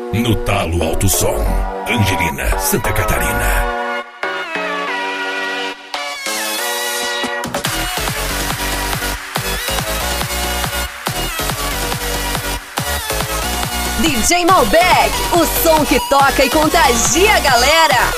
No Talo Alto Som, Angelina, Santa Catarina. DJ Malbec, o som que toca e contagia a galera.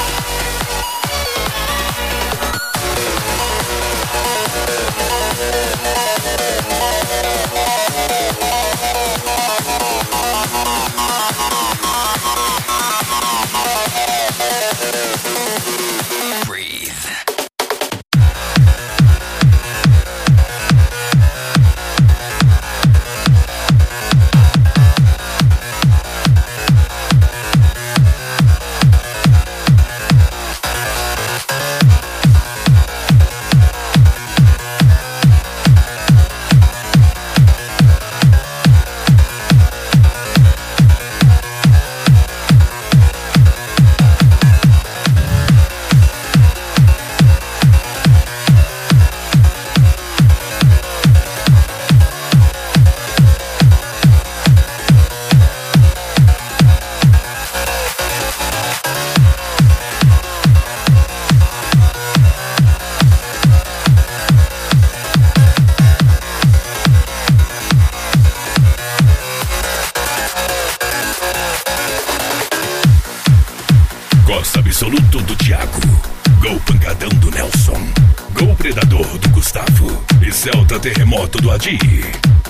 Gosto absoluto do Thiago. Gol pancadão do Nelson. Gol predador do Gustavo. E Celta terremoto do Adi.